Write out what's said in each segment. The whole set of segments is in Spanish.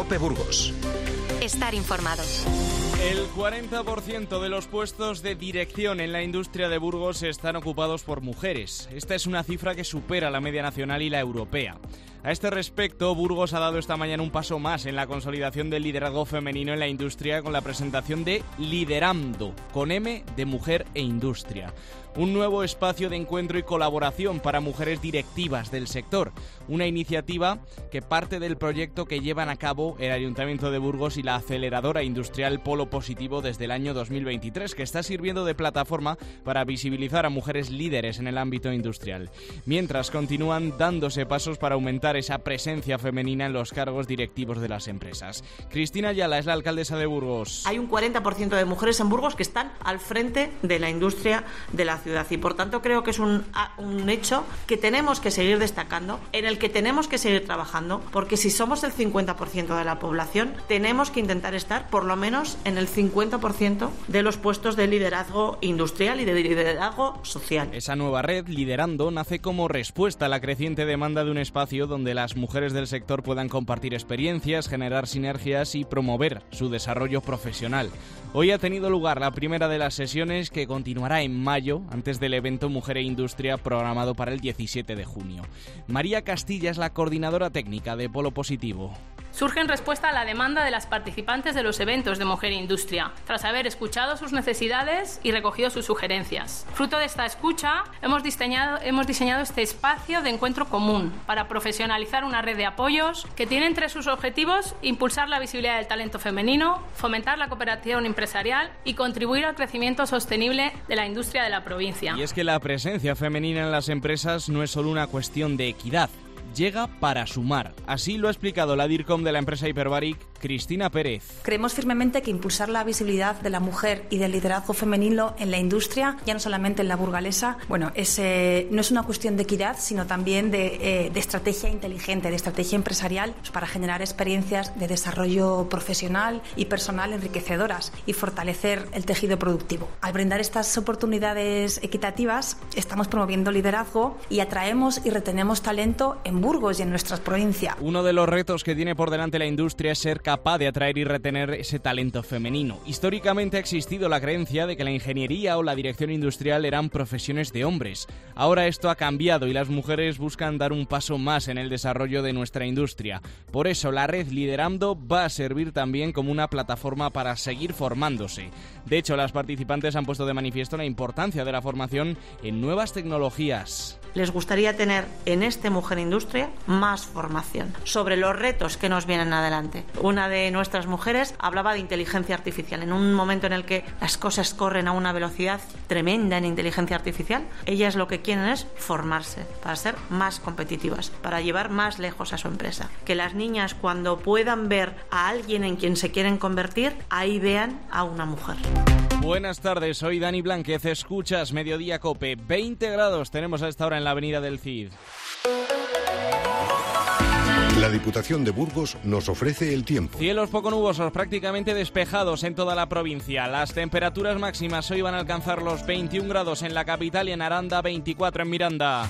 COPE Burgos. Estar informado. El 40% de los puestos de dirección en la industria de Burgos están ocupados por mujeres. Esta es una cifra que supera la media nacional y la europea. A este respecto, Burgos ha dado esta mañana un paso más en la consolidación del liderazgo femenino en la industria con la presentación de Lideramdo, con M de mujer e industria. Un nuevo espacio de encuentro y colaboración para mujeres directivas del sector. Una iniciativa que parte del proyecto que llevan a cabo el Ayuntamiento de Burgos y la aceleradora industrial Polo Positivo desde el año 2023, que está sirviendo de plataforma para visibilizar a mujeres líderes en el ámbito industrial. Mientras continúan dándose pasos para aumentar esa presencia femenina en los cargos directivos de las empresas. Cristina Ayala es la alcaldesa de Burgos. Hay un 40% de mujeres en Burgos que están al frente de la industria de la ciudad y por tanto creo que es un hecho que tenemos que seguir destacando, en el que tenemos que seguir trabajando, porque si somos el 50% de la población tenemos que intentar estar por lo menos en el 50% de los puestos de liderazgo industrial y de liderazgo social. Esa nueva red, Liderando, nace como respuesta a la creciente demanda de un espacio donde las mujeres del sector puedan compartir experiencias, generar sinergias y promover su desarrollo profesional. Hoy ha tenido lugar la primera de las sesiones, que continuará en mayo, antes del evento Mujer e Industria programado para el 17 de junio. María Castilla es la coordinadora técnica de Polo Positivo. Surge en respuesta a la demanda de las participantes de los eventos de Mujer e Industria, tras haber escuchado sus necesidades y recogido sus sugerencias. Fruto de esta escucha, hemos diseñado este espacio de encuentro común para profesionalizar una red de apoyos que tiene entre sus objetivos impulsar la visibilidad del talento femenino, fomentar la cooperación empresarial y contribuir al crecimiento sostenible de la industria de la provincia. Y es que la presencia femenina en las empresas no es solo una cuestión de equidad, llega para sumar. Así lo ha explicado la DIRCOM de la empresa Hyperbaric, Cristina Pérez. Creemos firmemente que impulsar la visibilidad de la mujer y del liderazgo femenino en la industria, ya no solamente en la burgalesa, no es una cuestión de equidad, sino también de estrategia inteligente, de estrategia empresarial, pues para generar experiencias de desarrollo profesional y personal enriquecedoras y fortalecer el tejido productivo. Al brindar estas oportunidades equitativas, estamos promoviendo liderazgo y atraemos y retenemos talento en Burgos y en nuestra provincia. Uno de los retos que tiene por delante la industria es ser capaz de atraer y retener ese talento femenino. Históricamente ha existido la creencia de que la ingeniería o la dirección industrial eran profesiones de hombres. Ahora esto ha cambiado y las mujeres buscan dar un paso más en el desarrollo de nuestra industria. Por eso la red Liderando va a servir también como una plataforma para seguir formándose. De hecho, las participantes han puesto de manifiesto la importancia de la formación en nuevas tecnologías. Les gustaría tener en este Mujer Industria más formación sobre los retos que nos vienen adelante. Una de nuestras mujeres hablaba de inteligencia artificial. En un momento en el que las cosas corren a una velocidad tremenda en inteligencia artificial, ellas lo que quieren es formarse para ser más competitivas, para llevar más lejos a su empresa. Que las niñas, cuando puedan ver a alguien en quien se quieren convertir, ahí vean a una mujer. Buenas tardes, soy Dani Blanquez, escuchas Mediodía Cope. 20 grados tenemos a esta hora en la avenida del Cid. La Diputación de Burgos nos ofrece el tiempo. Cielos poco nubosos, prácticamente despejados en toda la provincia. Las temperaturas máximas hoy van a alcanzar los 21 grados en la capital y en Aranda, 24 en Miranda.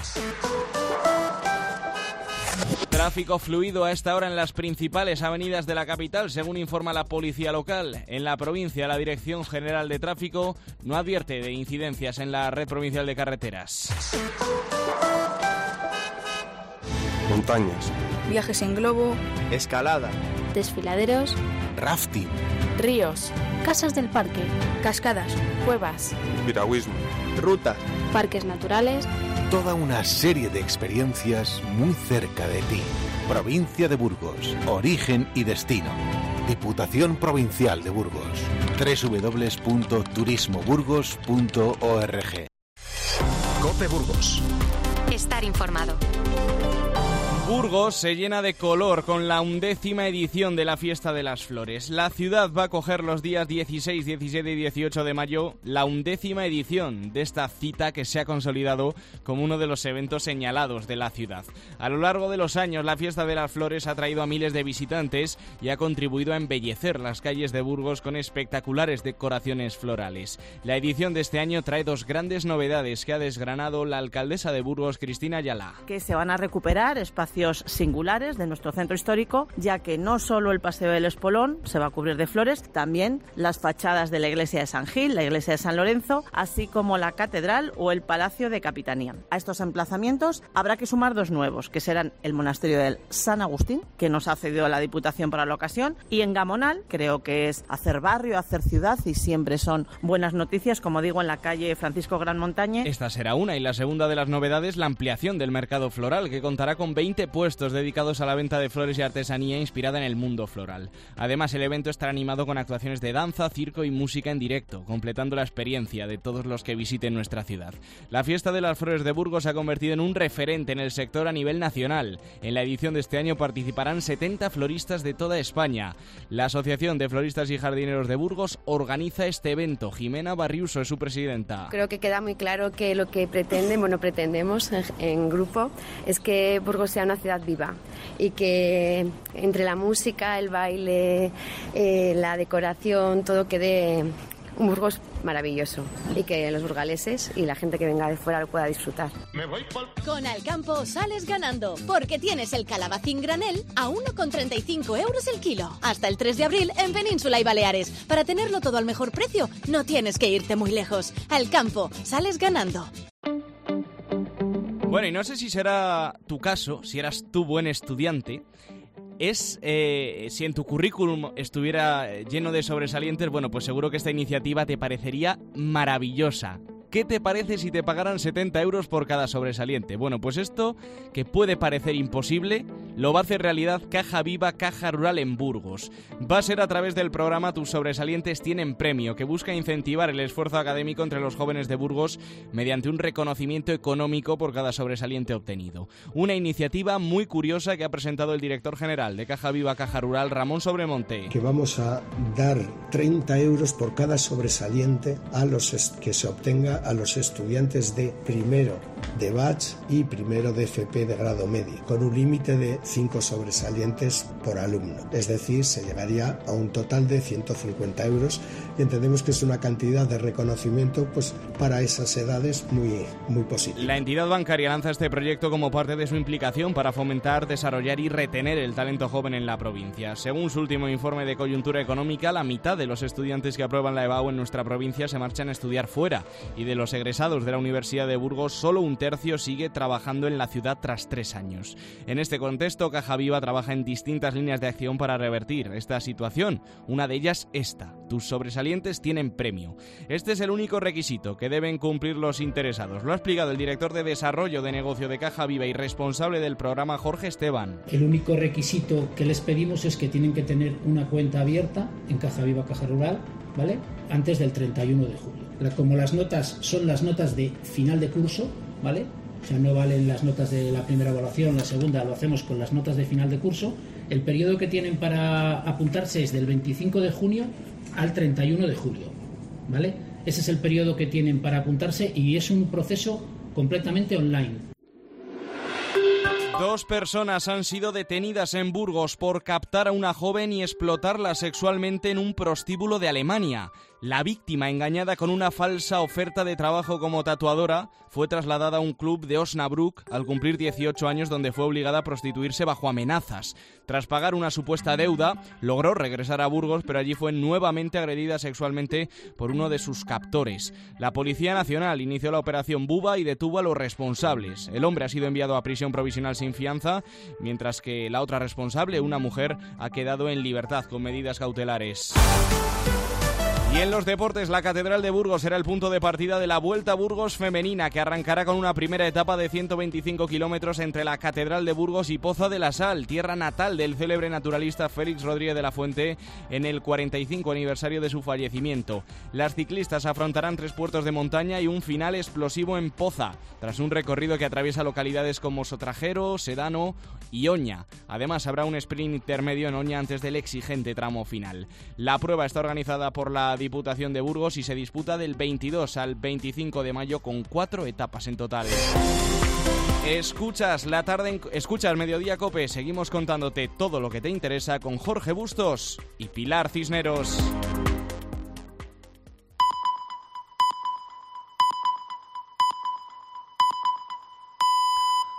Tráfico fluido a esta hora en las principales avenidas de la capital, según informa la policía local. En la provincia, la Dirección General de Tráfico no advierte de incidencias en la red provincial de carreteras. Montañas. Viajes en globo. Escalada. Desfiladeros. Rafting. Ríos. Casas del parque. Cascadas. Cuevas. Piragüismo. Rutas. Parques naturales. Toda una serie de experiencias muy cerca de ti. Provincia de Burgos. Origen y destino. Diputación Provincial de Burgos. www.turismoburgos.org. COPE Burgos. Estar informado. Burgos se llena de color con la 11ª edición de la Fiesta de las Flores. La ciudad va a acoger los días 16, 17 y 18 de mayo la 11ª edición de esta cita que se ha consolidado como uno de los eventos señalados de la ciudad. A lo largo de los años, la Fiesta de las Flores ha traído a miles de visitantes y ha contribuido a embellecer las calles de Burgos con espectaculares decoraciones florales. La edición de este año trae dos grandes novedades que ha desgranado la alcaldesa de Burgos, Cristina Ayala. Que se van a recuperar espacios edificios singulares de nuestro centro histórico, ya que no solo el Paseo del Espolón se va a cubrir de flores, también las fachadas de la iglesia de San Gil, la iglesia de San Lorenzo, así como la catedral o el Palacio de Capitanía. A estos emplazamientos habrá que sumar 2 nuevos, que serán el monasterio del San Agustín, que nos ha cedido la Diputación para la ocasión, y en Gamonal, creo que es hacer barrio, hacer ciudad, y siempre son buenas noticias, como digo, en la calle Francisco Gran Montañe. Esta será una, y la segunda de las novedades, la ampliación del mercado floral, que contará con 20 puestos dedicados a la venta de flores y artesanía inspirada en el mundo floral. Además, el evento estará animado con actuaciones de danza, circo y música en directo, completando la experiencia de todos los que visiten nuestra ciudad. La Fiesta de las Flores de Burgos se ha convertido en un referente en el sector a nivel nacional. En la edición de este año participarán 70 floristas de toda España. La Asociación de Floristas y Jardineros de Burgos organiza este evento. Jimena Barriuso es su presidenta. Creo que queda muy claro que lo que pretendemos en grupo es que Burgos sea una ciudad viva y que entre la música, el baile, la decoración, todo quede un Burgos maravilloso y que los burgaleses y la gente que venga de fuera lo pueda disfrutar. Con Alcampo sales ganando, porque tienes el calabacín granel a 1,35 € el kilo. Hasta el 3 de abril en Península y Baleares. Para tenerlo todo al mejor precio, no tienes que irte muy lejos. Alcampo, sales ganando. Bueno, y no sé si será tu caso, si eras tú buen estudiante, si en tu currículum estuviera lleno de sobresalientes, bueno, pues seguro que esta iniciativa te parecería maravillosa. ¿Qué te parece si te pagaran 70 € por cada sobresaliente? Bueno, pues esto, que puede parecer imposible, lo va a hacer realidad Caja Viva, Caja Rural en Burgos. Va a ser a través del programa Tus Sobresalientes Tienen Premio, que busca incentivar el esfuerzo académico entre los jóvenes de Burgos mediante un reconocimiento económico por cada sobresaliente obtenido. Una iniciativa muy curiosa que ha presentado el director general de Caja Viva, Caja Rural, Ramón Sobremonte. Que vamos a dar 30 € por cada sobresaliente a los que se obtenga a los estudiantes de primero de batch y primero de FP de grado medio, con un límite de 5 sobresalientes por alumno. Es decir, se llegaría a un total de 150 € y entendemos que es una cantidad de reconocimiento pues para esas edades muy posible. La entidad bancaria lanza este proyecto como parte de su implicación para fomentar, desarrollar y retener el talento joven en la provincia. Según su último informe de coyuntura económica, la mitad de los estudiantes que aprueban la EBAU en nuestra provincia se marchan a estudiar fuera, y de los egresados de la Universidad de Burgos, solo un tercio sigue trabajando en la ciudad tras 3 años. En este contexto, Caja Viva trabaja en distintas líneas de acción para revertir esta situación. Una de ellas esta: tus sobresalientes tienen premio. Este es el único requisito que deben cumplir los interesados. Lo ha explicado el director de Desarrollo de Negocio de Caja Viva y responsable del programa, Jorge Esteban. El único requisito que les pedimos es que tienen que tener una cuenta abierta en Caja Viva, Caja Rural, ¿vale?, antes del 31 de julio. Como las notas son las notas de final de curso, ¿vale?, o sea, no valen las notas de la primera evaluación, la segunda, lo hacemos con las notas de final de curso. El periodo que tienen para apuntarse es del 25 de junio al 31 de julio, ¿vale? Ese es el periodo que tienen para apuntarse y es un proceso completamente online. 2 personas han sido detenidas en Burgos por captar a una joven y explotarla sexualmente en un prostíbulo de Alemania. La víctima, engañada con una falsa oferta de trabajo como tatuadora, fue trasladada a un club de Osnabrück al cumplir 18 años, donde fue obligada a prostituirse bajo amenazas. Tras pagar una supuesta deuda, logró regresar a Burgos, pero allí fue nuevamente agredida sexualmente por uno de sus captores. La Policía Nacional inició la operación Buba y detuvo a los responsables. El hombre ha sido enviado a prisión provisional sin fianza, mientras que la otra responsable, una mujer, ha quedado en libertad con medidas cautelares. Y en los deportes, la Catedral de Burgos será el punto de partida de la Vuelta a Burgos femenina, que arrancará con una primera etapa de 125 kilómetros entre la Catedral de Burgos y Poza de la Sal, tierra natal del célebre naturalista Félix Rodríguez de la Fuente, en el 45 aniversario de su fallecimiento. Las ciclistas afrontarán 3 puertos de montaña y un final explosivo en Poza, tras un recorrido que atraviesa localidades como Sotrajero, Sedano y Oña. Además, habrá un sprint intermedio en Oña antes del exigente tramo final. La prueba está organizada por la Diputación de Burgos y se disputa del 22 al 25 de mayo con 4 etapas en total. Escuchas Mediodía Cope. Seguimos contándote todo lo que te interesa con Jorge Bustos y Pilar Cisneros.